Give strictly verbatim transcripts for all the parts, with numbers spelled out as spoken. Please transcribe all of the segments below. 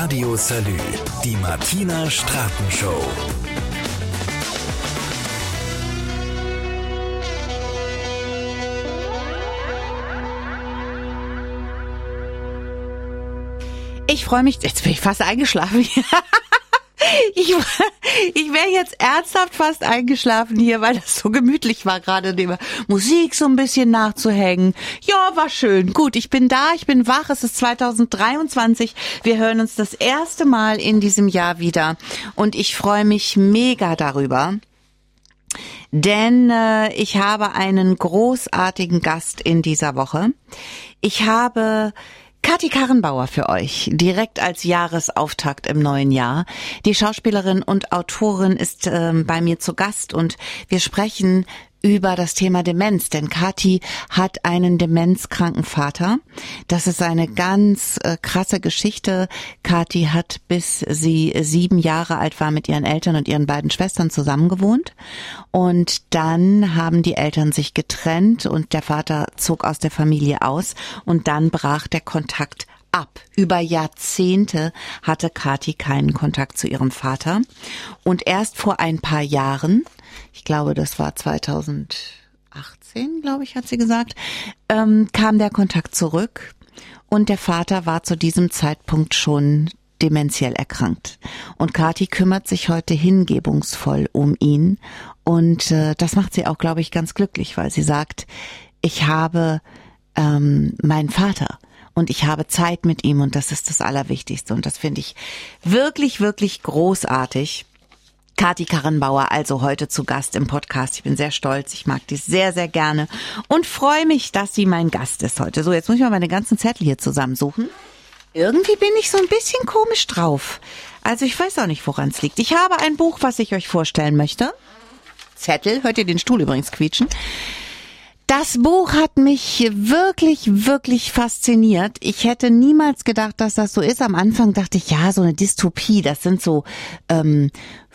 Radio Salü, die Martina Straten Show. Ich freue mich, jetzt bin ich fast eingeschlafen hier. Ich, ich wäre jetzt ernsthaft fast eingeschlafen hier, weil das so gemütlich war, gerade neben Musik so ein bisschen nachzuhängen. Ja, war schön. Gut, ich bin da, ich bin wach. Es ist zwanzig dreiundzwanzig. Wir hören uns das erste Mal in diesem Jahr wieder. Und ich freue mich mega darüber. Denn äh, ich habe einen großartigen Gast in dieser Woche. Ich habe Kathi Karrenbauer für euch, direkt als Jahresauftakt im neuen Jahr. Die Schauspielerin und Autorin ist äh, bei mir zu Gast und wir sprechen über das Thema Demenz, denn Kathi hat einen demenzkranken Vater. Das ist eine ganz äh, krasse Geschichte. Kathi hat, bis sie sieben Jahre alt war, mit ihren Eltern und ihren beiden Schwestern zusammengewohnt. Und dann haben die Eltern sich getrennt und der Vater zog aus der Familie aus und dann brach der Kontakt ab. Über Jahrzehnte hatte Kathi keinen Kontakt zu ihrem Vater. Und erst vor ein paar Jahren, ich glaube, das war zweitausendachtzehn, glaube ich, hat sie gesagt, ähm, kam der Kontakt zurück und der Vater war zu diesem Zeitpunkt schon dementiell erkrankt. Und Kathi kümmert sich heute hingebungsvoll um ihn und äh, das macht sie auch, glaube ich, ganz glücklich, weil sie sagt, ich habe ähm, meinen Vater und ich habe Zeit mit ihm und das ist das Allerwichtigste und das finde ich wirklich, wirklich großartig. Kathi Karrenbauer also heute zu Gast im Podcast. Ich bin sehr stolz, ich mag die sehr, sehr gerne und freue mich, dass sie mein Gast ist heute. So, jetzt muss ich mal meine ganzen Zettel hier zusammensuchen. Irgendwie bin ich so ein bisschen komisch drauf. Also ich weiß auch nicht, woran es liegt. Ich habe ein Buch, was ich euch vorstellen möchte. Zettel, hört ihr den Stuhl übrigens quietschen? Das Buch hat mich wirklich, wirklich fasziniert. Ich hätte niemals gedacht, dass das so ist. Am Anfang dachte ich, ja, so eine Dystopie, das sind so ähm,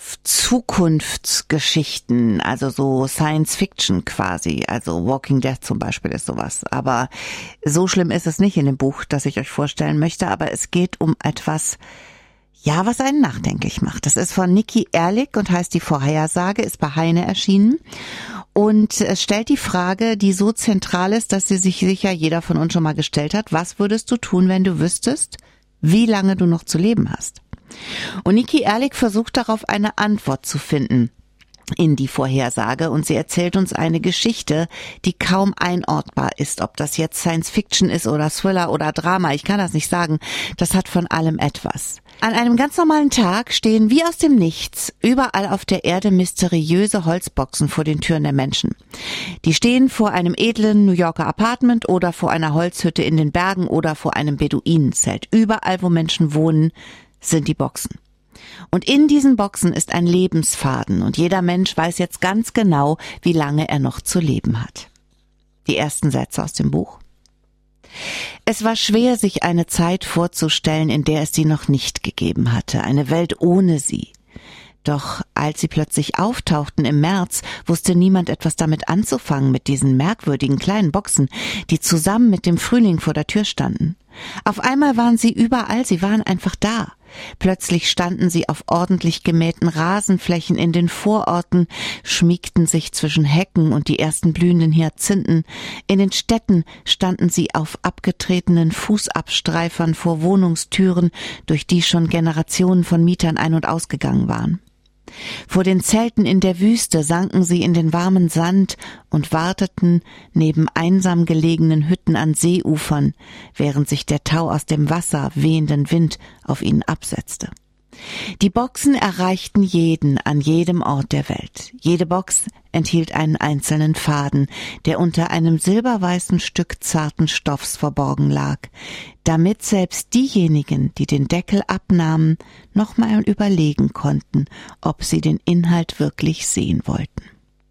Zukunftsgeschichten, also so Science Fiction quasi. Also Walking Dead zum Beispiel ist sowas. Aber so schlimm ist es nicht in dem Buch, das ich euch vorstellen möchte. Aber es geht um etwas, ja, was einen nachdenklich macht. Das ist von Niki Erlich und heißt Die Vorhersage, ist bei Heine erschienen. Und es stellt die Frage, die so zentral ist, dass sie sich sicher jeder von uns schon mal gestellt hat. Was würdest du tun, wenn du wüsstest, wie lange du noch zu leben hast? Und Niki Erlich versucht darauf eine Antwort zu finden in die Vorhersage und sie erzählt uns eine Geschichte, die kaum einordbar ist, ob das jetzt Science Fiction ist oder Thriller oder Drama, ich kann das nicht sagen, das hat von allem etwas. An einem ganz normalen Tag stehen wie aus dem Nichts überall auf der Erde mysteriöse Holzboxen vor den Türen der Menschen. Die stehen vor einem edlen New Yorker Apartment oder vor einer Holzhütte in den Bergen oder vor einem Beduinenzelt. Überall, wo Menschen wohnen, sind die Boxen. Und in diesen Boxen ist ein Lebensfaden und jeder Mensch weiß jetzt ganz genau, wie lange er noch zu leben hat. Die ersten Sätze aus dem Buch. Es war schwer, sich eine Zeit vorzustellen, in der es sie noch nicht gegeben hatte, eine Welt ohne sie. Doch als sie plötzlich auftauchten im März, wusste niemand etwas damit anzufangen, mit diesen merkwürdigen kleinen Boxen, die zusammen mit dem Frühling vor der Tür standen. Auf einmal waren sie überall, sie waren einfach da. Plötzlich standen sie auf ordentlich gemähten Rasenflächen in den Vororten, schmiegten sich zwischen Hecken und die ersten blühenden Hyazinthen. In den Städten standen sie auf abgetretenen Fußabstreifern vor Wohnungstüren, durch die schon Generationen von Mietern ein- und ausgegangen waren. Vor den Zelten in der Wüste sanken sie in den warmen Sand und warteten neben einsam gelegenen Hütten an Seeufern, während sich der Tau aus dem Wasser wehenden Wind auf ihnen absetzte. Die Boxen erreichten jeden an jedem Ort der Welt. Jede Box enthielt einen einzelnen Faden, der unter einem silberweißen Stück zarten Stoffs verborgen lag, damit selbst diejenigen, die den Deckel abnahmen, noch mal überlegen konnten, ob sie den Inhalt wirklich sehen wollten.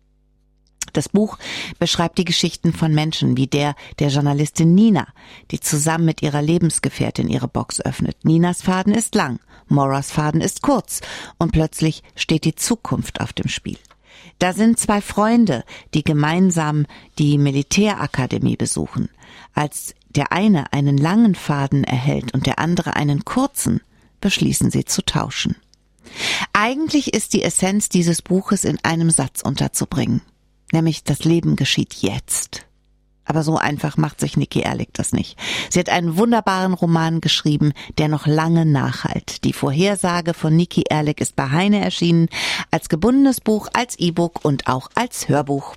Das Buch beschreibt die Geschichten von Menschen wie der der Journalistin Nina, die zusammen mit ihrer Lebensgefährtin ihre Box öffnet. Ninas Faden ist lang, Moras Faden ist kurz und plötzlich steht die Zukunft auf dem Spiel. Da sind zwei Freunde, die gemeinsam die Militärakademie besuchen. Als der eine einen langen Faden erhält und der andere einen kurzen, beschließen sie zu tauschen. Eigentlich ist die Essenz dieses Buches in einem Satz unterzubringen, nämlich das Leben geschieht jetzt. Aber so einfach macht sich Nikki Erlick das nicht. Sie hat einen wunderbaren Roman geschrieben, der noch lange nachhallt. Die Vorhersage von Nikki Erlick ist bei Heine erschienen, als gebundenes Buch, als E-Book und auch als Hörbuch.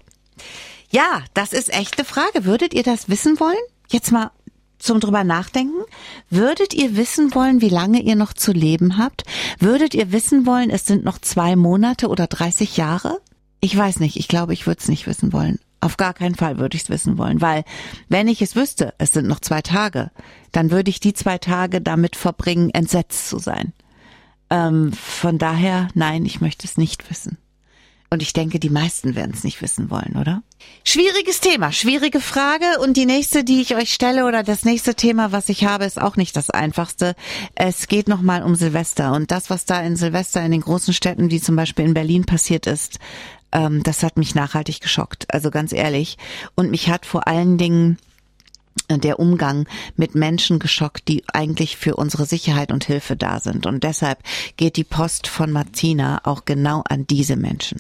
Ja, das ist echt eine Frage. Würdet ihr das wissen wollen? Jetzt mal zum drüber nachdenken. Würdet ihr wissen wollen, wie lange ihr noch zu leben habt? Würdet ihr wissen wollen, es sind noch zwei Monate oder dreißig Jahre? Ich weiß nicht. Ich glaube, ich würde es nicht wissen wollen. Auf gar keinen Fall würde ich es wissen wollen, weil wenn ich es wüsste, es sind noch zwei Tage, dann würde ich die zwei Tage damit verbringen, entsetzt zu sein. Ähm, von daher, nein, ich möchte es nicht wissen. Und ich denke, die meisten werden es nicht wissen wollen, oder? Schwieriges Thema, schwierige Frage. Und die nächste, die ich euch stelle, oder das nächste Thema, was ich habe, ist auch nicht das einfachste. Es geht nochmal um Silvester. Und das, was da in Silvester in den großen Städten, wie zum Beispiel in Berlin passiert ist, ähm, das hat mich nachhaltig geschockt. Also ganz ehrlich. Und mich hat vor allen Dingen der Umgang mit Menschen geschockt, die eigentlich für unsere Sicherheit und Hilfe da sind. Und deshalb geht die Post von Martina auch genau an diese Menschen.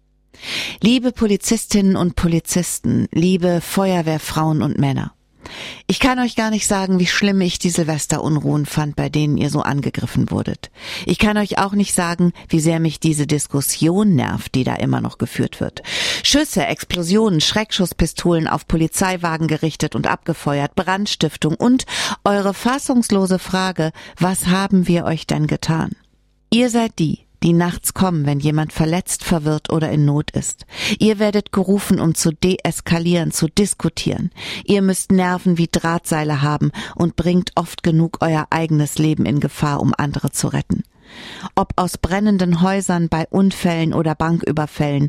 Liebe Polizistinnen und Polizisten, liebe Feuerwehrfrauen und Männer, ich kann euch gar nicht sagen, wie schlimm ich die Silvesterunruhen fand, bei denen ihr so angegriffen wurdet. Ich kann euch auch nicht sagen, wie sehr mich diese Diskussion nervt, die da immer noch geführt wird. Schüsse, Explosionen, Schreckschusspistolen auf Polizeiwagen gerichtet und abgefeuert, Brandstiftung und eure fassungslose Frage, was haben wir euch denn getan? Ihr seid die, die nachts kommen, wenn jemand verletzt, verwirrt oder in Not ist. Ihr werdet gerufen, um zu deeskalieren, zu diskutieren. Ihr müsst Nerven wie Drahtseile haben und bringt oft genug euer eigenes Leben in Gefahr, um andere zu retten. Ob aus brennenden Häusern, bei Unfällen oder Banküberfällen,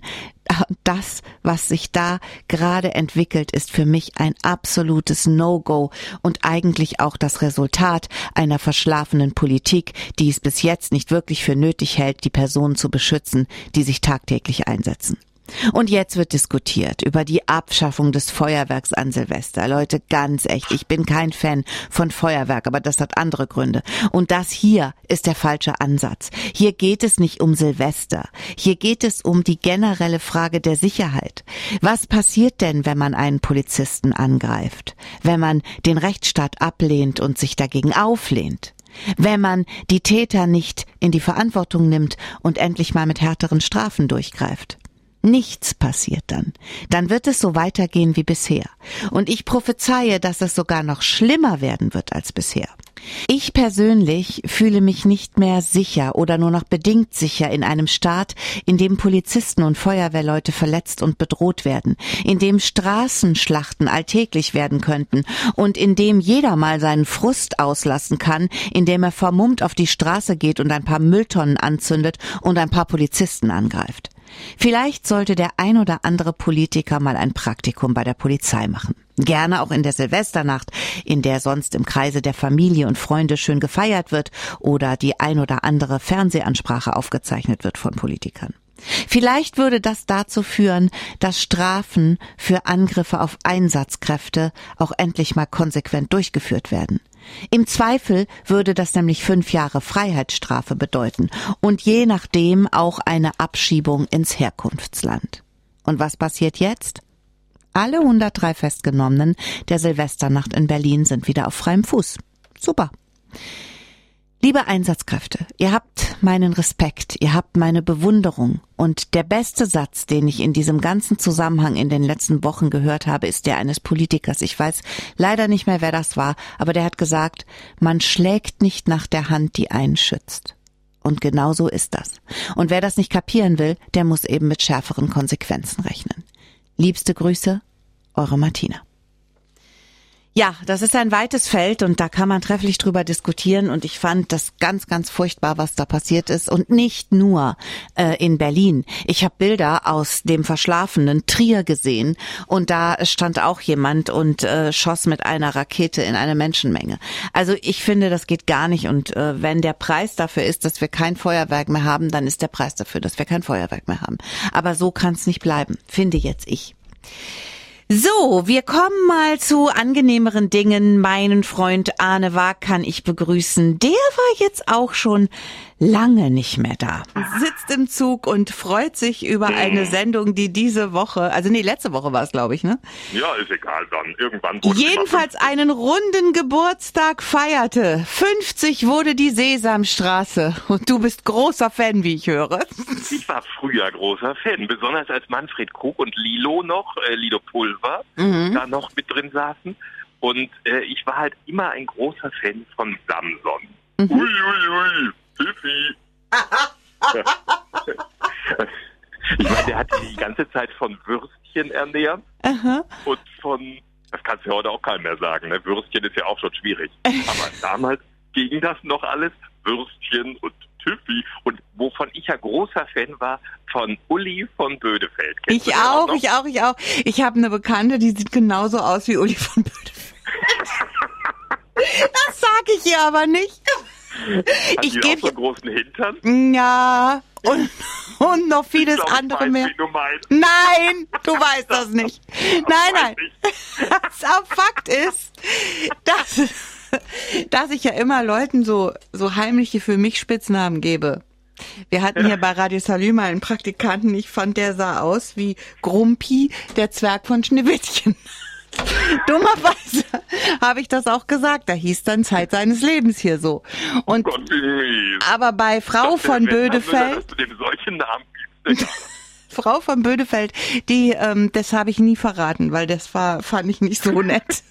das, was sich da gerade entwickelt, ist für mich ein absolutes No-Go und eigentlich auch das Resultat einer verschlafenen Politik, die es bis jetzt nicht wirklich für nötig hält, die Personen zu beschützen, die sich tagtäglich einsetzen. Und jetzt wird diskutiert über die Abschaffung des Feuerwerks an Silvester. Leute, ganz echt, ich bin kein Fan von Feuerwerk, aber das hat andere Gründe. Und das hier ist der falsche Ansatz. Hier geht es nicht um Silvester. Hier geht es um die generelle Frage der Sicherheit. Was passiert denn, wenn man einen Polizisten angreift? Wenn man den Rechtsstaat ablehnt und sich dagegen auflehnt? Wenn man die Täter nicht in die Verantwortung nimmt und endlich mal mit härteren Strafen durchgreift? Nichts passiert dann. Dann wird es so weitergehen wie bisher. Und ich prophezeie, dass es sogar noch schlimmer werden wird als bisher. Ich persönlich fühle mich nicht mehr sicher oder nur noch bedingt sicher in einem Staat, in dem Polizisten und Feuerwehrleute verletzt und bedroht werden, in dem Straßenschlachten alltäglich werden könnten und in dem jeder mal seinen Frust auslassen kann, indem er vermummt auf die Straße geht und ein paar Mülltonnen anzündet und ein paar Polizisten angreift. Vielleicht sollte der ein oder andere Politiker mal ein Praktikum bei der Polizei machen. Gerne auch in der Silvesternacht, in der sonst im Kreise der Familie und Freunde schön gefeiert wird oder die ein oder andere Fernsehansprache aufgezeichnet wird von Politikern. Vielleicht würde das dazu führen, dass Strafen für Angriffe auf Einsatzkräfte auch endlich mal konsequent durchgeführt werden. Im Zweifel würde das nämlich fünf Jahre Freiheitsstrafe bedeuten und je nachdem auch eine Abschiebung ins Herkunftsland. Und was passiert jetzt? Alle hundertdrei Festgenommenen der Silvesternacht in Berlin sind wieder auf freiem Fuß. Super. Liebe Einsatzkräfte, ihr habt meinen Respekt, ihr habt meine Bewunderung und der beste Satz, den ich in diesem ganzen Zusammenhang in den letzten Wochen gehört habe, ist der eines Politikers. Ich weiß leider nicht mehr, wer das war, aber der hat gesagt, man schlägt nicht nach der Hand, die einen schützt. Und genau so ist das. Und wer das nicht kapieren will, der muss eben mit schärferen Konsequenzen rechnen. Liebste Grüße, eure Martina. Ja, das ist ein weites Feld und da kann man trefflich drüber diskutieren und ich fand das ganz, ganz furchtbar, was da passiert ist und nicht nur äh, in Berlin. Ich habe Bilder aus dem verschlafenen Trier gesehen und da stand auch jemand und äh, schoss mit einer Rakete in eine Menschenmenge. Also ich finde, das geht gar nicht und äh, wenn der Preis dafür ist, dass wir kein Feuerwerk mehr haben, dann ist der Preis dafür, dass wir kein Feuerwerk mehr haben. Aber so kann es nicht bleiben, finde jetzt ich. So, wir kommen mal zu angenehmeren Dingen. Meinen Freund Arne Waag kann ich begrüßen. Der war jetzt auch schon lange nicht mehr da. Sitzt im Zug und freut sich über eine Sendung, die diese Woche, also nee, letzte Woche war es, glaube ich, ne? Ja, ist egal dann. Irgendwann. Jedenfalls einen runden Geburtstag feierte. fünfzig wurde die Sesamstraße. Und du bist großer Fan, wie ich höre. Ich war früher großer Fan, besonders als Manfred Krug und Lilo noch, äh, Lilo Pulver, mhm. da noch mit drin saßen. Und äh, ich war halt immer ein großer Fan von Samson. Mhm. Ui, ui, ui. Pfiffi. Ich meine, der hat sich die ganze Zeit von Würstchen ernährt. Aha. Und von, das kannst du ja heute auch keinem mehr sagen, ne? Würstchen ist ja auch schon schwierig. Aber damals ging das noch alles, Würstchen und Tüffi. Und wovon ich ja großer Fan war, von Uli von Bödefeld. Kennst ich auch, auch ich auch, ich auch. Ich habe eine Bekannte, die sieht genauso aus wie Uli von Bödefeld. Das sage ich ihr aber nicht. Hat ich die gebe auch so einen großen Hintern? Ja, und, und noch vieles ich glaub, andere ich weiß, mehr. Wie du meinst. Nein, du weißt das nicht. Das nein, nein. Das Fakt ist, dass, dass ich ja immer Leuten so, so heimliche für mich Spitznamen gebe. Wir hatten hier bei Radio Salü mal einen Praktikanten, ich fand, der sah aus wie Grumpi, der Zwerg von Schneewittchen. Dummerweise habe ich das auch gesagt. Da hieß dann Zeit seines Lebens hier so. Und, Gott, aber bei Frau von Bödefeld, dass du dem solchen Namen gibst. Frau von Bödefeld, die, ähm, das habe ich nie verraten, weil das war, fand ich nicht so nett.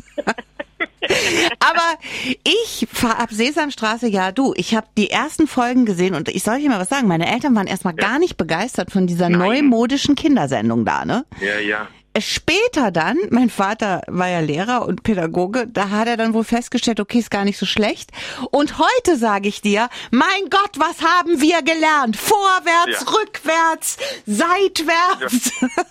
Aber ich fahre ab Sesamstraße, ja du, ich habe die ersten Folgen gesehen und ich soll dir mal was sagen, meine Eltern waren erstmal ja. gar nicht begeistert von dieser Nein. neumodischen Kindersendung da, ne? Ja, ja. Später dann, mein Vater war ja Lehrer und Pädagoge, da hat er dann wohl festgestellt, okay, ist gar nicht so schlecht. Und heute sage ich dir, mein Gott, was haben wir gelernt? Vorwärts, ja. rückwärts, seitwärts.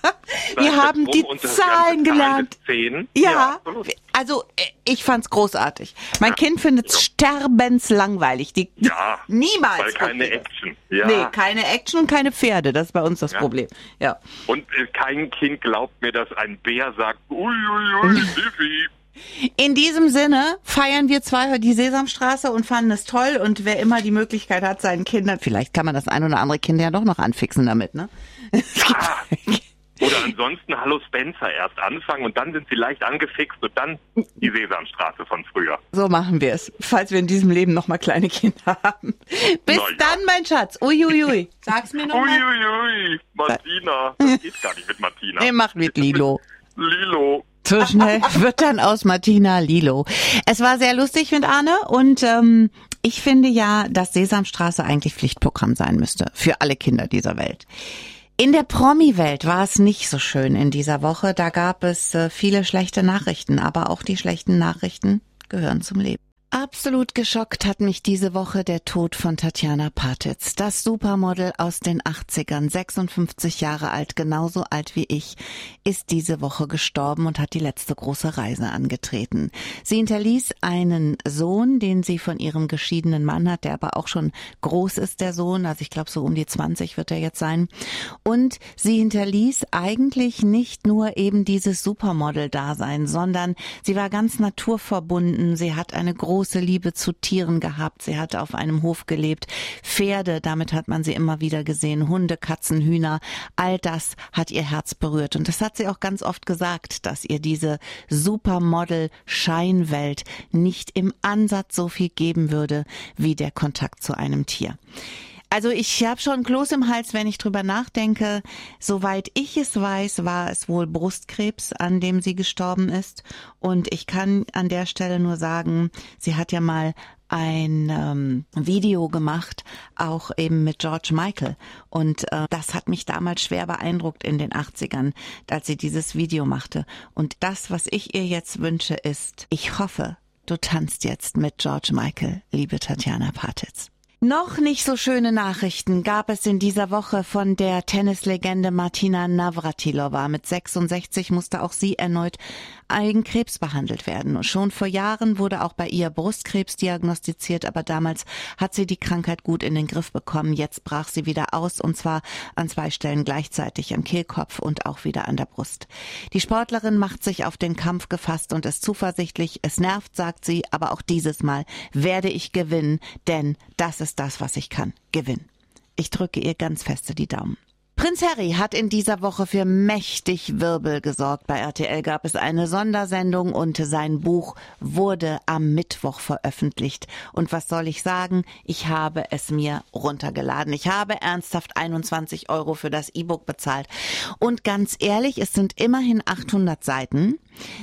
Ja. Wir haben die Zahlen gelernt. Zehn. Ja, ja, also ich fand's großartig. Mein ja. Kind findet's ja. sterbenslangweilig. Die, ja, niemals. Weil keine Action. Ja. Nee, keine Action und keine Pferde. Das ist bei uns das ja. Problem. Ja. Und äh, kein Kind glaubt mir, dass ein Bär sagt, ui, ui, ui, Diffi. In diesem Sinne feiern wir zwei die Sesamstraße und fanden es toll. Und wer immer die Möglichkeit hat, seinen Kindern, vielleicht kann man das ein oder andere Kind ja doch noch anfixen damit, ne? Ja. Oder ansonsten Hallo Spencer erst anfangen und dann sind sie leicht angefixt und dann die Sesamstraße von früher. So machen wir es, falls wir in diesem Leben noch mal kleine Kinder haben. Bis ja. dann, mein Schatz. Uiuiui. Ui, ui. Sag's mir noch mal. Uiuiui. Ui. Martina. Das geht gar nicht mit Martina. Nee, mach mit Lilo. Lilo. So schnell wird dann aus Martina Lilo. Es war sehr lustig mit Arne und ähm, ich finde ja, dass Sesamstraße eigentlich Pflichtprogramm sein müsste für alle Kinder dieser Welt. In der Promi-Welt war es nicht so schön in dieser Woche. Da gab es äh, viele schlechte Nachrichten, aber auch die schlechten Nachrichten gehören zum Leben. Absolut geschockt hat mich diese Woche der Tod von Tatjana Patitz. Das Supermodel aus den achtzigern, sechsundfünfzig Jahre alt, genauso alt wie ich, ist diese Woche gestorben und hat die letzte große Reise angetreten. Sie hinterließ einen Sohn, den sie von ihrem geschiedenen Mann hat, der aber auch schon groß ist, der Sohn, also ich glaube so um die zwanzig wird er jetzt sein. Und sie hinterließ eigentlich nicht nur eben dieses Supermodel-Dasein, sondern sie war ganz naturverbunden, sie hat eine große große Liebe zu Tieren gehabt. Sie hat auf einem Hof gelebt. Pferde, damit hat man sie immer wieder gesehen. Hunde, Katzen, Hühner. All das hat ihr Herz berührt. Und das hat sie auch ganz oft gesagt, dass ihr diese Supermodel-Scheinwelt nicht im Ansatz so viel geben würde, wie der Kontakt zu einem Tier. Also ich habe schon Kloß im Hals, wenn ich drüber nachdenke. Soweit ich es weiß, war es wohl Brustkrebs, an dem sie gestorben ist. Und ich kann an der Stelle nur sagen, sie hat ja mal ein ähm, Video gemacht, auch eben mit George Michael. Und äh, das hat mich damals schwer beeindruckt in den achtzigern, als sie dieses Video machte. Und das, was ich ihr jetzt wünsche, ist, ich hoffe, du tanzt jetzt mit George Michael, liebe Tatjana Patitz. Noch nicht so schöne Nachrichten gab es in dieser Woche von der Tennislegende Martina Navratilova. Mit sechsundsechzig musste auch sie erneut gegen Krebs behandelt werden. Schon vor Jahren wurde auch bei ihr Brustkrebs diagnostiziert, aber damals hat sie die Krankheit gut in den Griff bekommen. Jetzt brach sie wieder aus, und zwar an zwei Stellen gleichzeitig, am Kehlkopf und auch wieder an der Brust. Die Sportlerin macht sich auf den Kampf gefasst und ist zuversichtlich. Es nervt, sagt sie, aber auch dieses Mal werde ich gewinnen, denn das ist das, was ich kann, gewinnen. Ich drücke ihr ganz feste die Daumen. Prinz Harry hat in dieser Woche für mächtig Wirbel gesorgt. Bei R T L gab es eine Sondersendung und sein Buch wurde am Mittwoch veröffentlicht. Und was soll ich sagen? Ich habe es mir runtergeladen. Ich habe ernsthaft einundzwanzig Euro für das E-Book bezahlt. Und ganz ehrlich, es sind immerhin achthundert Seiten.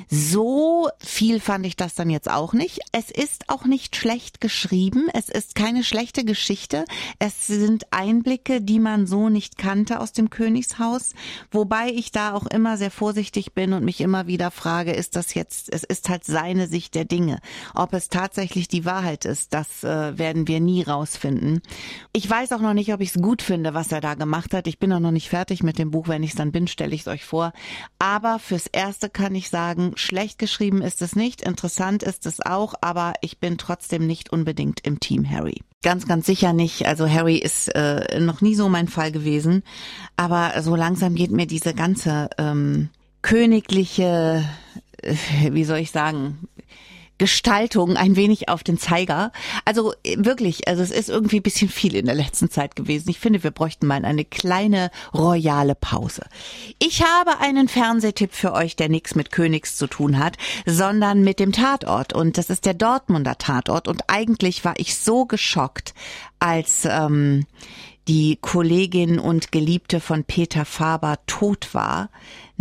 So viel fand ich das dann jetzt auch nicht. Es ist auch nicht schlecht geschrieben. Es ist keine schlechte Geschichte. Es sind Einblicke, die man so nicht kannte aus dem Königshaus. Wobei ich da auch immer sehr vorsichtig bin und mich immer wieder frage, ist das jetzt, es ist halt seine Sicht der Dinge. Ob es tatsächlich die Wahrheit ist, das äh, werden wir nie rausfinden. Ich weiß auch noch nicht, ob ich es gut finde, was er da gemacht hat. Ich bin auch noch nicht fertig mit dem Buch. Wenn ich es dann bin, stelle ich es euch vor. Aber fürs Erste kann ich sagen, schlecht geschrieben ist es nicht, interessant ist es auch, aber ich bin trotzdem nicht unbedingt im Team Harry. Ganz, ganz sicher nicht. Also Harry ist äh, noch nie so mein Fall gewesen, aber so langsam geht mir diese ganze ähm, königliche, äh, wie soll ich sagen, Gestaltung ein wenig auf den Zeiger. Also wirklich, also es ist irgendwie ein bisschen viel in der letzten Zeit gewesen. Ich finde, wir bräuchten mal eine kleine royale Pause. Ich habe einen Fernsehtipp für euch, der nichts mit Königs zu tun hat, sondern mit dem Tatort. Und das ist der Dortmunder Tatort. Und eigentlich war ich so geschockt, als ähm, die Kollegin und Geliebte von Peter Faber tot war,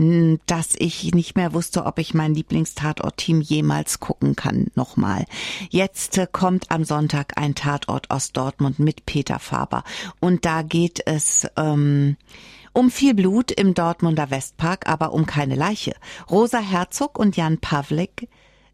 dass ich nicht mehr wusste, ob ich mein Lieblingstatort-Team jemals gucken kann, nochmal. Jetzt kommt am Sonntag ein Tatort aus Dortmund mit Peter Faber. Und da geht es ähm, um viel Blut im Dortmunder Westpark, aber um keine Leiche. Rosa Herzog und Jan Pawlik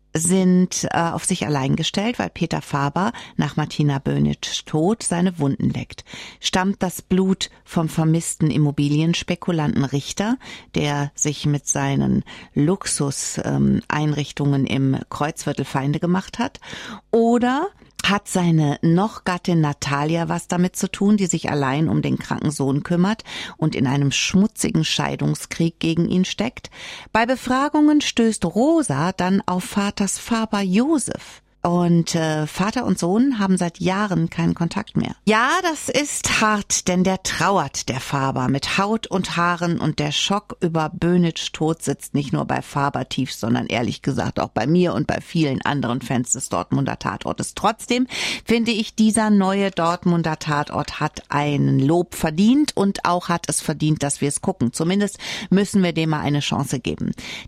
sind äh, auf sich allein gestellt, weil Peter Faber nach Martina Böhnitschs Tod seine Wunden leckt. Stammt das Blut vom vermissten Immobilienspekulanten Richter, der sich mit seinen Luxuseinrichtungen ähm, im Kreuzviertel Feinde gemacht hat? Oder hat seine noch Gattin Natalia was damit zu tun, die sich allein um den kranken Sohn kümmert und in einem schmutzigen Scheidungskrieg gegen ihn steckt? Bei Befragungen stößt Rosa dann auf Vaters Faber Josef. Und äh, Vater und Sohn haben seit Jahren keinen Kontakt mehr. Ja, das ist hart, denn der trauert, der Faber, mit Haut und Haaren, und der Schock über Böhnitschs Tod sitzt nicht nur bei Faber tief, sondern ehrlich gesagt auch bei mir und bei vielen anderen Fans des Dortmunder Tatortes. Trotzdem finde ich, dieser neue Dortmunder Tatort hat ein Lob verdient und auch hat es verdient, dass wir es gucken. Zumindest müssen wir dem mal eine Chance geben.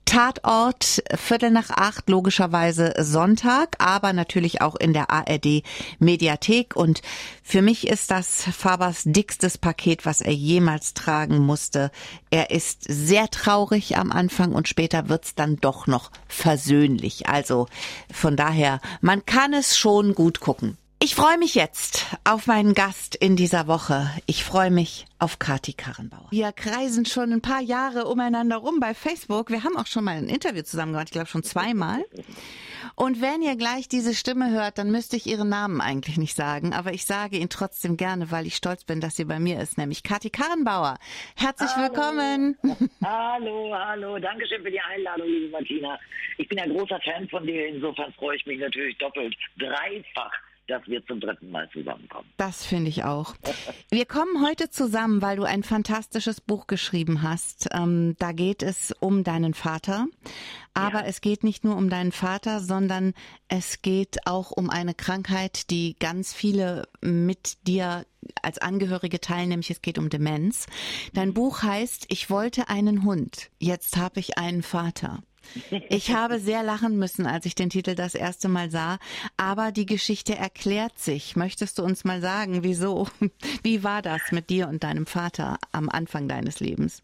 Tatort, Viertel nach acht, logischerweise Sonntag, aber natürlich auch in der A R D Mediathek. Und für mich ist das Fabers dickstes Paket, was er jemals tragen musste. Er ist sehr traurig am Anfang und später wird's dann doch noch versöhnlich. Also von daher, man kann es schon gut gucken. Ich freue mich jetzt auf meinen Gast in dieser Woche. Ich freue mich auf Kati Karrenbauer. Wir kreisen schon ein paar Jahre umeinander rum bei Facebook. Wir haben auch schon mal ein Interview zusammen gemacht, ich glaube schon zweimal. Und wenn ihr gleich diese Stimme hört, dann müsste ich ihren Namen eigentlich nicht sagen, aber ich sage ihn trotzdem gerne, weil ich stolz bin, dass sie bei mir ist, nämlich Kati Karrenbauer. Herzlich hallo. Willkommen. Hallo, hallo, danke schön für die Einladung, liebe Martina. Ich bin ein großer Fan von dir, insofern freue ich mich natürlich doppelt, dreifach, dass wir zum dritten Mal zusammenkommen. Das finde ich auch. Wir kommen heute zusammen, weil du ein fantastisches Buch geschrieben hast. Ähm, da geht es um deinen Vater. Aber ja. Es geht nicht nur um deinen Vater, sondern es geht auch um eine Krankheit, die ganz viele mit dir als Angehörige teilen, nämlich es geht um Demenz. Dein Buch heißt Ich wollte einen Hund, jetzt habe ich einen Vater. Ich habe sehr lachen müssen, als ich den Titel das erste Mal sah, aber die Geschichte erklärt sich. Möchtest du uns mal sagen, wieso? Wie war das mit dir und deinem Vater am Anfang deines Lebens?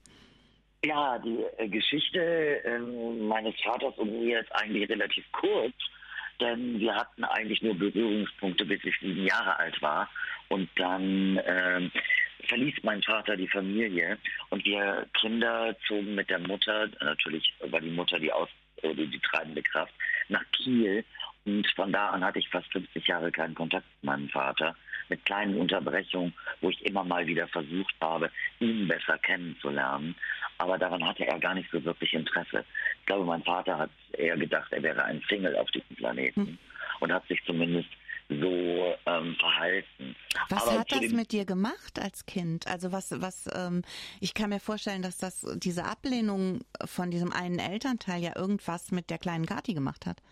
Ja, die äh, Geschichte äh, meines Vaters und mir ist eigentlich relativ kurz. denn wir hatten eigentlich nur Berührungspunkte, bis ich sieben Jahre alt war. Und dann ähm, verließ mein Vater die Familie und wir Kinder zogen mit der Mutter, natürlich war die Mutter die, Aus, äh, die treibende Kraft, nach Kiel. Und von da an hatte ich fast fünfzig Jahre keinen Kontakt mit meinem Vater, mit kleinen Unterbrechungen, wo ich immer mal wieder versucht habe, ihn besser kennenzulernen. Aber daran hatte er gar nicht so wirklich Interesse. Ich glaube, mein Vater hat eher gedacht, er wäre ein Single auf diesem Planeten hm. und hat sich zumindest so ähm, verhalten. Was Aber hat das mit dir gemacht als Kind? Also was, was, ähm, ich kann mir vorstellen, dass das diese Ablehnung von diesem einen Elternteil ja irgendwas mit der kleinen Kathi gemacht hat.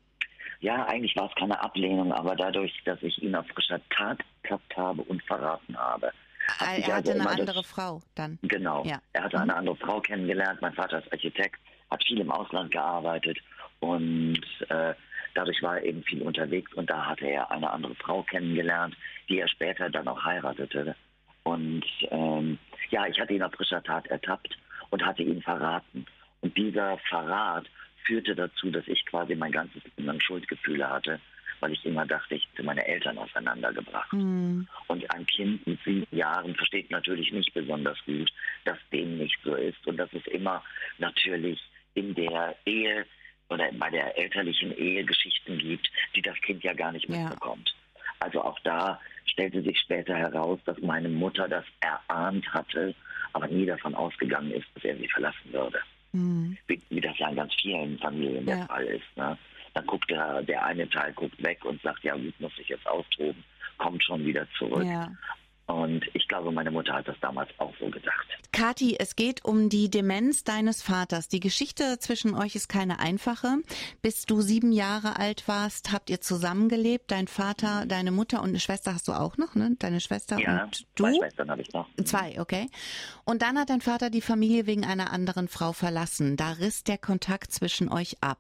Ja, eigentlich war es keine Ablehnung, aber dadurch, dass ich ihn auf frischer Tat ertappt habe und verraten habe. Er, er hatte also eine andere das, Frau dann? Genau, ja. Er hatte mhm. eine andere Frau kennengelernt. Mein Vater ist Architekt, hat viel im Ausland gearbeitet und äh, dadurch war er eben viel unterwegs und da hatte er eine andere Frau kennengelernt, die er später dann auch heiratete. Und ähm, ja, ich hatte ihn auf frischer Tat ertappt und hatte ihn verraten. Und dieser Verrat führte dazu, dass ich quasi mein ganzes Leben lang Schuldgefühle hatte, weil ich immer dachte, ich hätte meine Eltern auseinandergebracht. Mhm. Und ein Kind mit sieben Jahren versteht natürlich nicht besonders gut, dass dem nicht so ist und dass es immer natürlich in der Ehe oder bei der elterlichen Ehe Geschichten gibt, die das Kind ja gar nicht mitbekommt. Ja. Also auch da stellte sich später heraus, dass meine Mutter das erahnt hatte, aber nie davon ausgegangen ist, dass er sie verlassen würde. Mhm. Wie, wie das ja in ganz vielen Familien der ja. Fall ist. Ne? Dann guckt der, der eine Teil guckt weg und sagt, ja gut, muss ich jetzt austoben, kommt schon wieder zurück. Ja. Und ich glaube, meine Mutter hat das damals auch so gedacht. Kathi, es geht um die Demenz deines Vaters. Die Geschichte zwischen euch ist keine einfache. Bis du sieben Jahre alt warst, habt ihr zusammengelebt. Dein Vater, deine Mutter und eine Schwester hast du auch noch, ne? Deine Schwester ja, und du? Zwei Schwestern habe ich noch. Zwei, okay. Und dann hat dein Vater die Familie wegen einer anderen Frau verlassen. Da riss der Kontakt zwischen euch ab.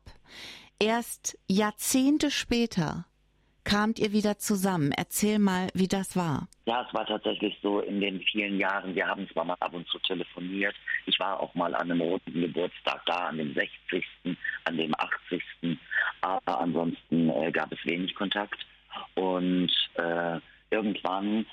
Erst Jahrzehnte später kamt ihr wieder zusammen. Erzähl mal, wie das war. Ja, es war tatsächlich so in den vielen Jahren. Wir haben zwar mal ab und zu telefoniert. Ich war auch mal an einem runden Geburtstag da, an dem sechzigsten, an dem achtzigsten Aber ansonsten äh, gab es wenig Kontakt. Und äh, irgendwann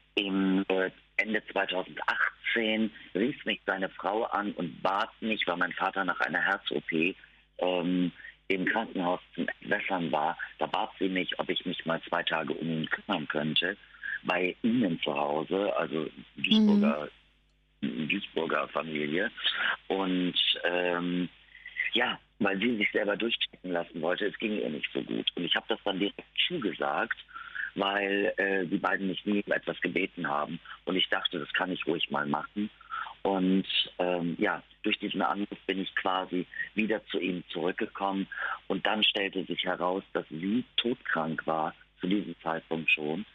im äh, Ende zweitausendachtzehn rief mich seine Frau an und bat mich, weil mein Vater nach einer Herz-O P ähm, im Krankenhaus zum Entwässern war, da bat sie mich, ob ich mich mal zwei Tage um ihn kümmern könnte, bei ihnen zu Hause, also Duisburger, mhm. Duisburger Familie. Und ähm, ja, weil sie sich selber durchchecken lassen wollte, es ging ihr nicht so gut. Und ich habe das dann direkt zugesagt, weil äh, die beiden mich nie um etwas gebeten haben. Und ich dachte, das kann ich ruhig mal machen. Und ähm, ja, durch diesen Anruf bin ich quasi wieder zu ihm zurückgekommen. Und dann stellte sich heraus, dass sie todkrank war, zu diesem Zeitpunkt schon.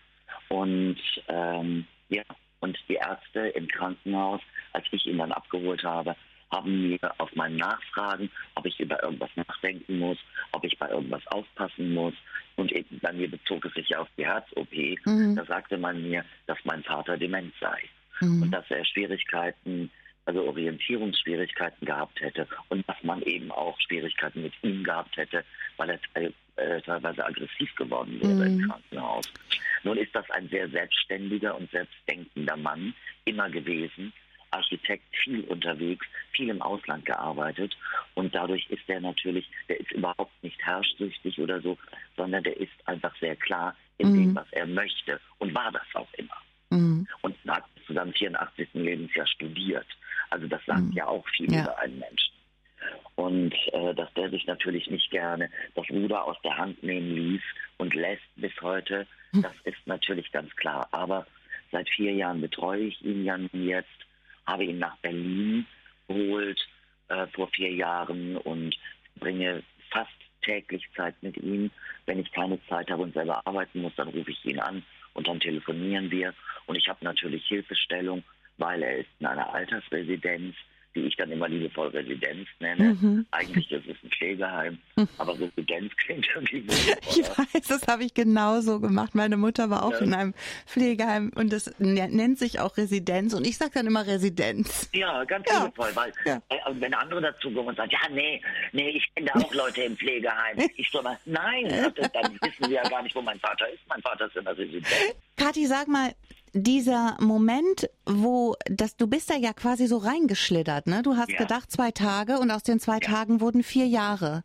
Und ähm, ja, und die Ärzte im Krankenhaus, als ich ihn dann abgeholt habe, haben mir auf meine Nachfragen, ob ich über irgendwas nachdenken muss, ob ich bei irgendwas aufpassen muss. Und eben bei mir bezog es sich ja auf die Herz-O P. Mhm. Da sagte man mir, dass mein Vater dement sei. Mhm. Und dass er Schwierigkeiten, also Orientierungsschwierigkeiten gehabt hätte und dass man eben auch Schwierigkeiten mit ihm gehabt hätte, weil er äh, teilweise aggressiv geworden wäre mhm. im Krankenhaus. Nun ist das ein sehr selbstständiger und selbstdenkender Mann immer gewesen, Architekt, viel unterwegs, viel im Ausland gearbeitet und dadurch ist er natürlich, der ist überhaupt nicht herrschsüchtig oder so, sondern der ist einfach sehr klar in mhm. dem, was er möchte und war das auch immer. Mhm. Und hat zu seinem vierundachtzigsten Lebensjahr studiert. Also das sagt mhm. ja auch viel ja. über einen Menschen. Und äh, dass der sich natürlich nicht gerne das Ruder aus der Hand nehmen ließ und lässt bis heute, mhm. das ist natürlich ganz klar. Aber seit vier Jahren betreue ich ihn ja jetzt, habe ihn nach Berlin geholt äh, vor vier Jahren und bringe fast täglich Zeit mit ihm. Wenn ich keine Zeit habe und selber arbeiten muss, dann rufe ich ihn an und dann telefonieren wir. Und ich habe natürlich Hilfestellung, weil er ist in einer Altersresidenz, die ich dann immer liebevoll Residenz nenne. Mhm. Eigentlich ist es ein Pflegeheim, mhm. aber Residenz klingt irgendwie gut. Ich weiß, das habe ich genauso gemacht. Meine Mutter war auch ja. in einem Pflegeheim und das nennt sich auch Residenz und ich sage dann immer Residenz. Ja, ganz ja. liebevoll, weil ja. äh, wenn andere dazu kommen und sagen, ja, nee, nee, ich kenne da auch Leute im Pflegeheim. Ich so mal, nein, das, dann wissen sie ja gar nicht, wo mein Vater ist. Mein Vater ist in der Residenz. Kathi, sag mal, dieser Moment, wo das, du bist da ja quasi so reingeschlittert, ne? Du hast ja. gedacht zwei Tage und aus den zwei ja. Tagen wurden vier Jahre.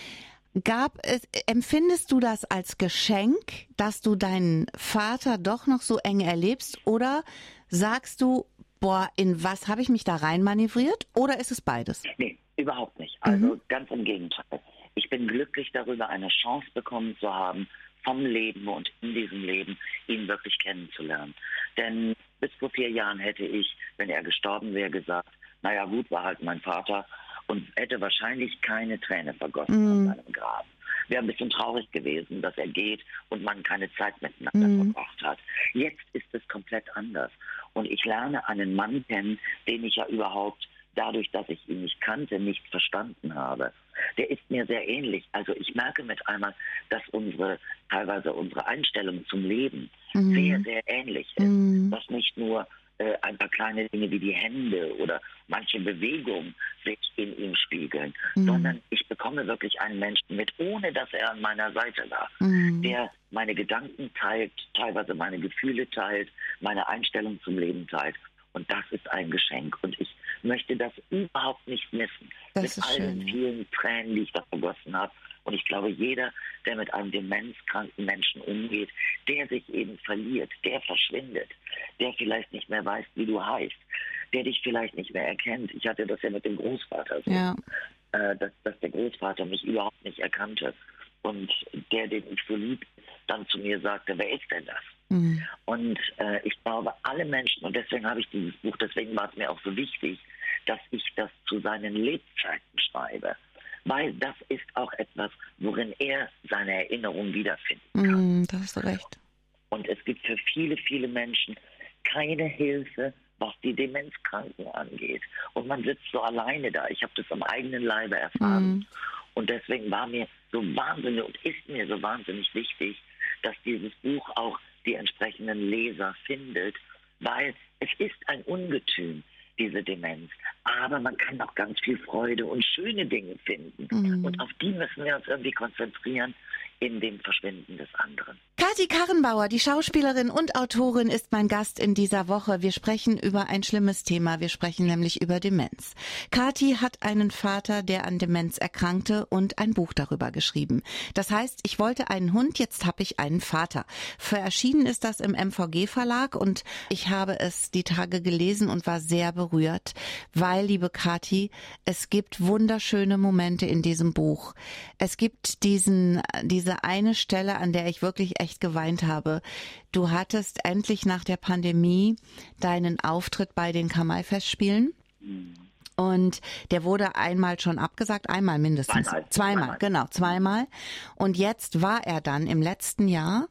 Gab es, empfindest du das als Geschenk, dass du deinen Vater doch noch so eng erlebst, oder sagst du, boah, in was habe ich mich da rein manövriert, oder ist es beides? Nee, überhaupt nicht. Also mhm. ganz im Gegenteil. Ich bin glücklich darüber, eine Chance bekommen zu haben, vom Leben und in diesem Leben ihn wirklich kennenzulernen. Denn bis vor vier Jahren hätte ich, wenn er gestorben wäre, gesagt, naja gut, war halt mein Vater, und hätte wahrscheinlich keine Träne vergossen mm. an seinem Grab. Wäre ein bisschen traurig gewesen, dass er geht und man keine Zeit miteinander mm. verbracht hat. Jetzt ist es komplett anders. Und ich lerne einen Mann kennen, den ich ja überhaupt dadurch, dass ich ihn nicht kannte, nicht verstanden habe. Der ist mir sehr ähnlich. Also ich merke mit einmal, dass unsere, teilweise unsere Einstellung zum Leben mm. sehr, sehr ähnlich ist. Mm. Dass nicht nur äh, ein paar kleine Dinge wie die Hände oder manche Bewegungen sich in ihm spiegeln, mm. sondern ich bekomme wirklich einen Menschen mit, ohne dass er an meiner Seite lag, mm. der meine Gedanken teilt, teilweise meine Gefühle teilt, meine Einstellung zum Leben teilt. Und das ist ein Geschenk. Und ich möchte das überhaupt nicht missen. Das mit all den vielen Tränen, die ich da vergossen habe. Und ich glaube, jeder, der mit einem demenzkranken Menschen umgeht, der sich eben verliert, der verschwindet, der vielleicht nicht mehr weiß, wie du heißt, der dich vielleicht nicht mehr erkennt. Ich hatte das ja mit dem Großvater so, ja. äh, dass, dass der Großvater mich überhaupt nicht erkannte. Und der, den ich so lieb, dann zu mir sagte, wer ist denn das? Mhm. Und äh, ich glaube, alle Menschen, und deswegen habe ich dieses Buch, deswegen war es mir auch so wichtig, dass ich das zu seinen Lebzeiten schreibe. Weil das ist auch etwas, worin er seine Erinnerung wiederfinden kann. Mm, da hast du recht. Und es gibt für viele, viele Menschen keine Hilfe, was die Demenzkranken angeht. Und man sitzt so alleine da. Ich habe das am eigenen Leibe erfahren. Mm. Und deswegen war mir so wahnsinnig und ist mir so wahnsinnig wichtig, dass dieses Buch auch die entsprechenden Leser findet, weil es ist ein Ungetüm, diese Demenz. Aber man kann auch ganz viel Freude und schöne Dinge finden. Mhm. Und auf die müssen wir uns irgendwie konzentrieren in dem Verschwinden des anderen. Kathi Karrenbauer, die Schauspielerin und Autorin, ist mein Gast in dieser Woche. Wir sprechen über ein schlimmes Thema. Wir sprechen nämlich über Demenz. Kathi hat einen Vater, der an Demenz erkrankte, und ein Buch darüber geschrieben. Das heißt, ich wollte einen Hund, jetzt habe ich einen Vater. Für erschienen ist das im M V G Verlag und ich habe es die Tage gelesen und war sehr berührt, weil, liebe Kathi, es gibt wunderschöne Momente in diesem Buch. Es gibt diesen, diese eine Stelle, an der ich wirklich echt geweint habe. Du hattest endlich nach der Pandemie deinen Auftritt bei den Kamai-Festspielen. Mhm. Und der wurde einmal schon abgesagt, einmal mindestens. Zweimal. Zweimal, zweimal. genau, zweimal. Und jetzt war er dann im letzten Jahr.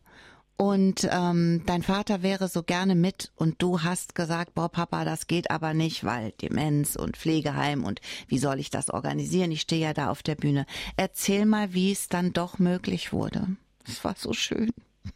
Und ähm, dein Vater wäre so gerne mit und du hast gesagt, boah Papa, das geht aber nicht, weil Demenz und Pflegeheim und wie soll ich das organisieren? Ich stehe ja da auf der Bühne. Erzähl mal, wie es dann doch möglich wurde. Es war so schön.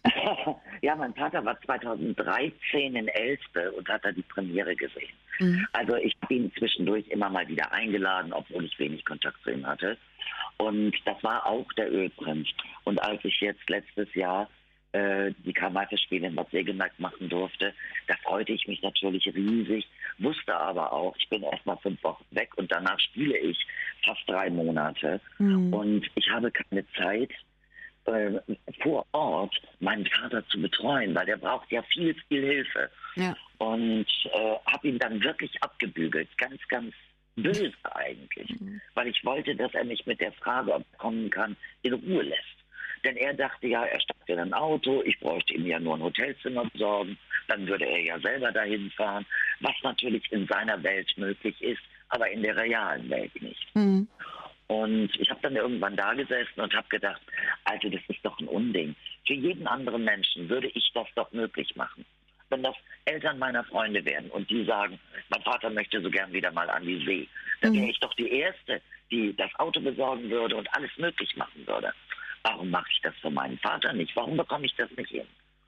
Ja, mein Vater war zweitausenddreizehn in Elspe und hat da die Premiere gesehen. Mhm. Also ich habe ihn zwischendurch immer mal wieder eingeladen, obwohl ich wenig Kontakt zu ihm hatte. Und das war auch der Ölprinz. Und als ich jetzt letztes Jahr die Kamai-Festspiele in Bad Segeberg machen durfte. Da freute ich mich natürlich riesig, wusste aber auch, ich bin erst mal fünf Wochen weg und danach spiele ich fast drei Monate. Mhm. Und ich habe keine Zeit, äh, vor Ort meinen Vater zu betreuen, weil der braucht ja viel, viel Hilfe. Ja. Und äh, habe ihn dann wirklich abgebügelt, ganz, ganz böse eigentlich, mhm. weil ich wollte, dass er mich mit der Frage, ob er kommen kann, in Ruhe lässt. Denn er dachte ja, er steigt in ein Auto, ich bräuchte ihm ja nur ein Hotelzimmer besorgen, dann würde er ja selber dahin fahren, was natürlich in seiner Welt möglich ist, aber in der realen Welt nicht. Mhm. Und ich habe dann irgendwann da gesessen und habe gedacht, also das ist doch ein Unding. Für jeden anderen Menschen würde ich das doch möglich machen. wenn das Eltern meiner Freunde wären und die sagen, mein Vater möchte so gern wieder mal an die See, dann wäre ich doch die Erste, die das Auto besorgen würde und alles möglich machen würde. Warum mache ich das für meinen Vater nicht? Warum bekomme ich das nicht hin?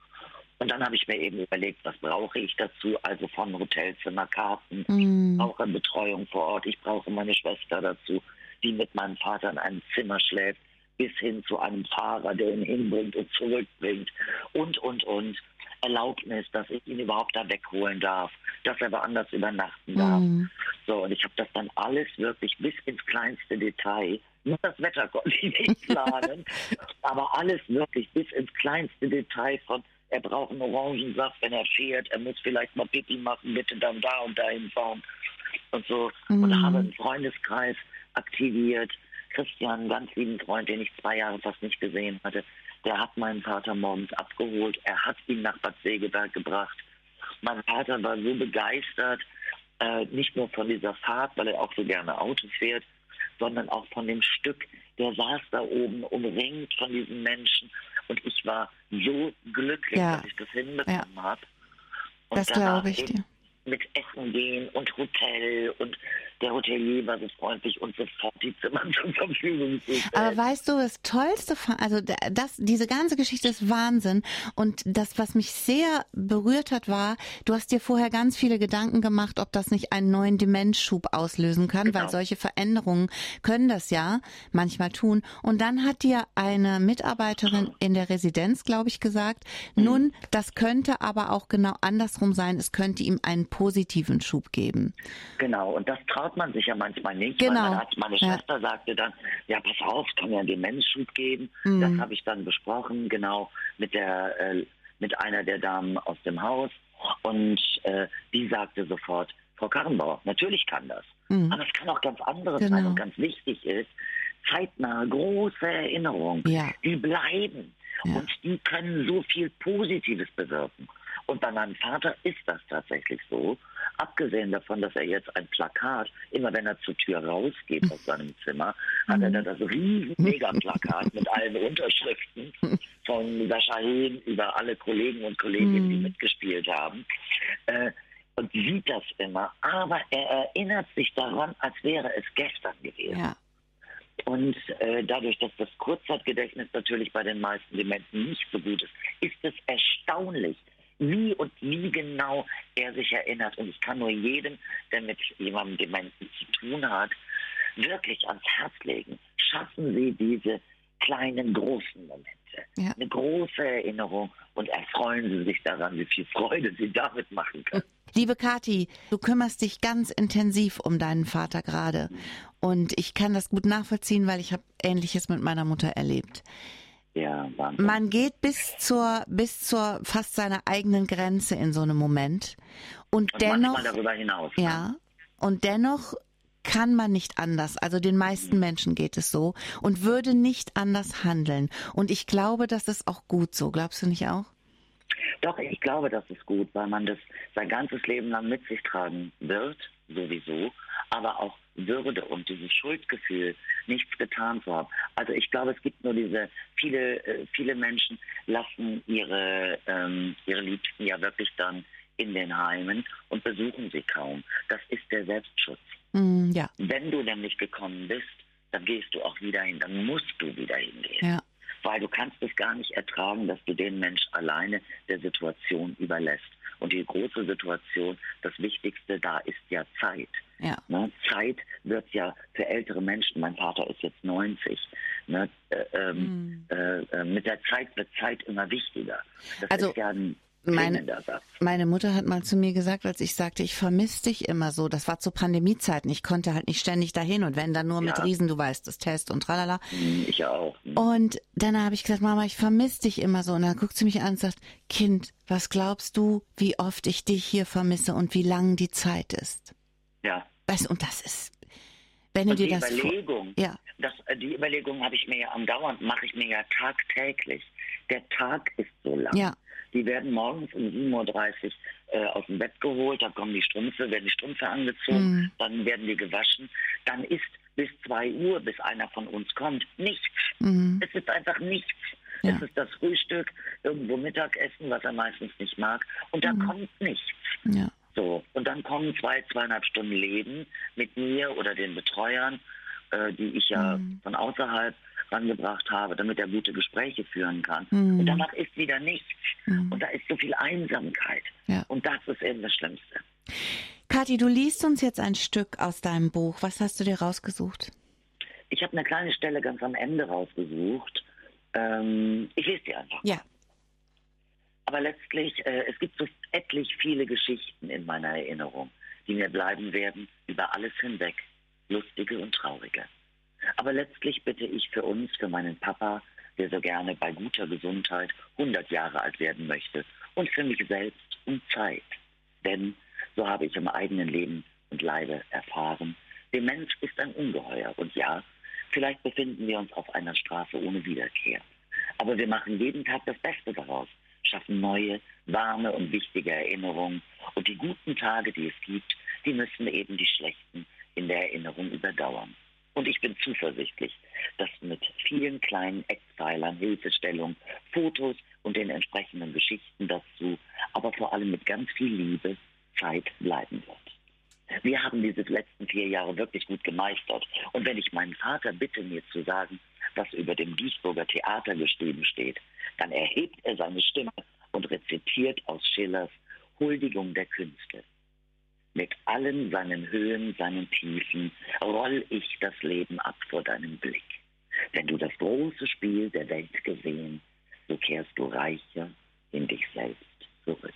Und dann habe ich mir eben überlegt, was brauche ich dazu? Also von Hotelzimmerkarten, Mm. ich brauche Betreuung vor Ort, ich brauche meine Schwester dazu, die mit meinem Vater in einem Zimmer schläft, bis hin zu einem Fahrer, der ihn hinbringt und zurückbringt und, und, und. Erlaubnis, dass ich ihn überhaupt da wegholen darf, dass er woanders übernachten darf. Mm. So, und ich habe das dann alles wirklich bis ins kleinste Detail, nur das Wetter konnte ich nicht planen, aber alles wirklich bis ins kleinste Detail von, er braucht einen Orangensaft, wenn er fährt, er muss vielleicht mal Pipi machen, bitte dann da und dahin fahren und so. Mm. Und habe einen Freundeskreis aktiviert. Christian, einen ganz lieben Freund, den ich zwei Jahre fast nicht gesehen hatte, der hat meinen Vater morgens abgeholt. Er hat ihn nach Bad Segeberg gebracht. Mein Vater war so begeistert, äh, nicht nur von dieser Fahrt, weil er auch so gerne Auto fährt, sondern auch von dem Stück. Der saß da oben umringt von diesen Menschen und ich war so glücklich, Ja. dass ich das hinbekommen Ja. habe. Das glaube ich dir. Mit Essen gehen und Hotel und der Hotelier war so freundlich und sofort die Zimmer zur Verfügung gestellt. Aber weißt du, das Tollste, von- also das, diese ganze Geschichte ist Wahnsinn. Und das, was mich sehr berührt hat, war, du hast dir vorher ganz viele Gedanken gemacht, ob das nicht einen neuen Demenzschub auslösen kann, Genau. weil solche Veränderungen können das ja manchmal tun. Und dann hat dir eine Mitarbeiterin in der Residenz, glaube ich, gesagt, nun, das könnte aber auch genau andersrum sein. Es könnte ihm einen positiven Schub geben. Genau, und das traut man sich ja manchmal nicht. Genau. Weil man hat, meine Ja. Schwester sagte dann, ja, pass auf, es kann ja einen Demenzschub geben. Mhm. Das habe ich dann besprochen, genau, mit der äh, mit einer der Damen aus dem Haus. Und äh, die sagte sofort, Frau Karrenbauer, natürlich kann das. Mhm. Aber es kann auch ganz anderes Genau. sein. Und ganz wichtig ist, zeitnah große Erinnerungen, Ja. die bleiben. Ja. Und die können so viel Positives bewirken. Und bei meinem Vater ist das tatsächlich so. Abgesehen davon, dass er jetzt ein Plakat, immer wenn er zur Tür rausgeht aus seinem Zimmer, hat er da das riesen Megaplakat mit allen Unterschriften von Sascha Hehn über alle Kollegen und Kolleginnen, die mitgespielt haben. Äh, und sieht das immer. Aber er erinnert sich daran, als wäre es gestern gewesen. Ja. Und äh, dadurch, dass das Kurzzeitgedächtnis natürlich bei den meisten Dementen nicht so gut ist, ist es erstaunlich, wie und wie genau er sich erinnert. Und ich kann nur jedem, der mit jemandem Dementen zu tun hat, wirklich ans Herz legen. Schaffen Sie diese kleinen, großen Momente. Ja. Eine große Erinnerung und erfreuen Sie sich daran, wie viel Freude Sie damit machen können. Liebe Kathi, du kümmerst dich ganz intensiv um deinen Vater gerade. Und ich kann das gut nachvollziehen, weil ich habe Ähnliches mit meiner Mutter erlebt. Ja, Wahnsinn. Man geht bis zur, bis zur fast seiner eigenen Grenze in so einem Moment. Und, Und dennoch, manchmal darüber hinaus. Ne? ja, und dennoch kann man nicht anders. Also den meisten Menschen geht es so und würde nicht anders handeln. Und ich glaube, das ist auch gut so. Glaubst du nicht auch? Doch, ich glaube, das ist gut, weil man das sein ganzes Leben lang mit sich tragen wird, sowieso, aber auch Würde und dieses Schuldgefühl, nichts getan zu haben. Also ich glaube, es gibt nur diese, viele, äh, viele Menschen lassen ihre, ähm, ihre Liebsten ja wirklich dann in den Heimen und besuchen sie kaum. Das ist der Selbstschutz. Mm, ja, Wenn du nämlich gekommen bist, dann gehst du auch wieder hin, dann musst du wieder hingehen. ja. Weil du kannst es gar nicht ertragen, dass du den Mensch alleine der Situation überlässt. Und die große Situation, das Wichtigste da ist ja Zeit. Ja. Ne? Zeit wird ja für ältere Menschen, mein Vater ist jetzt neunzig, ne? äh, ähm, äh, äh, mit der Zeit wird Zeit immer wichtiger. Das Also, ist ja ein Meine, dringender Satz. meine Mutter hat mal zu mir gesagt, als ich sagte, ich vermisse dich immer so. Das war zu Pandemiezeiten. Ich konnte halt nicht ständig dahin und wenn dann nur mit Ja. Riesen, du weißt, das Test und tralala. Hm, Ich auch. Hm. Und dann habe ich gesagt, Mama, ich vermisse dich immer so. Und dann guckt sie mich an und sagt, Kind, was glaubst du, wie oft ich dich hier vermisse und wie lang die Zeit ist? Ja. Weißt du, und das ist, wenn du Und dir die das vor- Überlegung, ja, das, äh, die Überlegung habe ich mir ja andauernd, mache ich mir ja tagtäglich. Der Tag ist so lang. ja, Die werden morgens um sieben Uhr dreißig äh, aus dem Bett geholt, dann kommen die Strümpfe, werden die Strümpfe angezogen, Mhm. dann werden die gewaschen. Dann ist bis zwei Uhr, bis einer von uns kommt, nichts. mhm. Es ist einfach nichts. Ja. Es ist das Frühstück, irgendwo Mittagessen, was er meistens nicht mag. Und da mhm. kommt nichts. Ja. So, und dann kommen zwei, zweieinhalb Stunden Leben mit mir oder den Betreuern, äh, die ich ja mhm. von außerhalb rangebracht habe, damit er gute Gespräche führen kann. Mhm. Und danach ist wieder nichts. Mhm. Und da ist so viel Einsamkeit. Ja. Und das ist eben das Schlimmste. Kathi, du liest uns jetzt ein Stück aus deinem Buch. Was hast du dir rausgesucht? Ich habe eine kleine Stelle ganz am Ende rausgesucht. Ähm, ich lese die einfach. Ja. Aber letztlich, äh, es gibt so etlich viele Geschichten in meiner Erinnerung, die mir bleiben werden, über alles hinweg, lustige und traurige. Aber letztlich bitte ich für uns, für meinen Papa, der so gerne bei guter Gesundheit hundert Jahre alt werden möchte, und für mich selbst um Zeit. Denn, so habe ich im eigenen Leben und Leibe erfahren, der Mensch ist ein Ungeheuer. Und ja, vielleicht befinden wir uns auf einer Straße ohne Wiederkehr. Aber wir machen jeden Tag das Beste daraus, schaffen neue, warme und wichtige Erinnerungen. Und die guten Tage, die es gibt, die müssen eben die schlechten in der Erinnerung überdauern. Und ich bin zuversichtlich, dass mit vielen kleinen Eckpfeilern, Hilfestellungen, Fotos und den entsprechenden Geschichten dazu, aber vor allem mit ganz viel Liebe, Zeit bleiben wird. Wir haben diese letzten vier Jahre wirklich gut gemeistert. Und wenn ich meinen Vater bitte, mir zu sagen, was über dem Duisburger Theater geschrieben steht, dann erhebt er seine Stimme und rezitiert aus Schillers Huldigung der Künste. Mit allen seinen Höhen, seinen Tiefen roll ich das Leben ab vor deinem Blick. Wenn du das große Spiel der Welt gesehen, so kehrst du reicher in dich selbst zurück.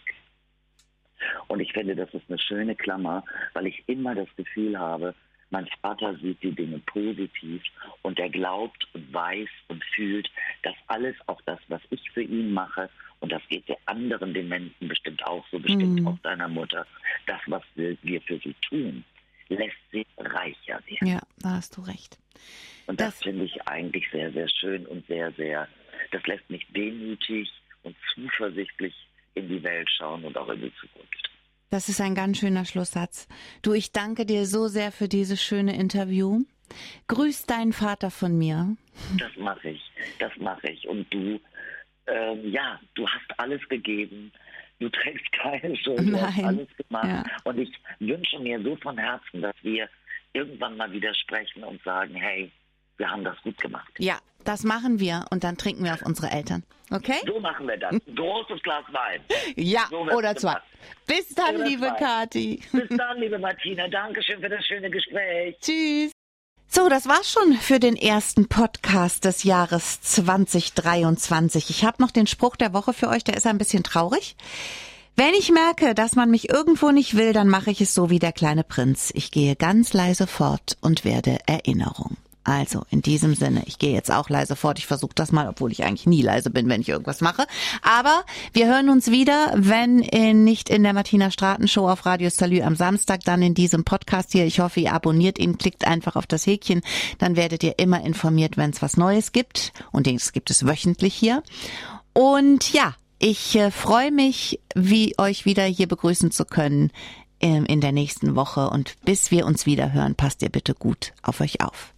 Und ich finde, das ist eine schöne Klammer, weil ich immer das Gefühl habe, mein Vater sieht die Dinge positiv und er glaubt und weiß und fühlt, dass alles, auch das, was ich für ihn mache, und das geht der anderen Dementen bestimmt auch so, bestimmt mm. auch deiner Mutter, das, was wir, wir für sie tun, lässt sie reicher werden. Ja, da hast du recht. Und das, das finde ich eigentlich sehr, sehr schön und sehr, sehr, das lässt mich demütig und zuversichtlich in die Welt schauen und auch in die Zukunft. Das ist ein ganz schöner Schlusssatz. Du, ich danke dir so sehr für dieses schöne Interview. Grüß deinen Vater von mir. Das mache ich, das mache ich. Und du, ähm, ja, du hast alles gegeben. Du trägst keine Schuld, du hast alles gemacht. Ja. Und ich wünsche mir so von Herzen, dass wir irgendwann mal wieder sprechen und sagen, hey, wir haben das gut gemacht. Ja, das machen wir und dann trinken wir auf unsere Eltern. Okay? So machen wir das. Ein großes Glas Wein. Ja, so oder zwei. Bis dann, oder liebe zwei. Kathi. Bis dann, liebe Martina. Dankeschön für das schöne Gespräch. Tschüss. So, das war's schon für den ersten Podcast des Jahres zwanzig dreiundzwanzig. Ich habe noch den Spruch der Woche für euch, der ist ein bisschen traurig. Wenn ich merke, dass man mich irgendwo nicht will, dann mache ich es so wie der kleine Prinz. Ich gehe ganz leise fort und werde Erinnerung. Also in diesem Sinne, ich gehe jetzt auch leise fort. Ich versuche das mal, obwohl ich eigentlich nie leise bin, wenn ich irgendwas mache. Aber wir hören uns wieder, wenn in, nicht in der Martina Straten Show auf Radio Salü am Samstag, dann in diesem Podcast hier. Ich hoffe, ihr abonniert ihn, klickt einfach auf das Häkchen. Dann werdet ihr immer informiert, wenn es was Neues gibt. Und das gibt es wöchentlich hier. Und ja, ich äh, freue mich, wie euch wieder hier begrüßen zu können ähm, in der nächsten Woche. Und bis wir uns wieder hören, passt ihr bitte gut auf euch auf.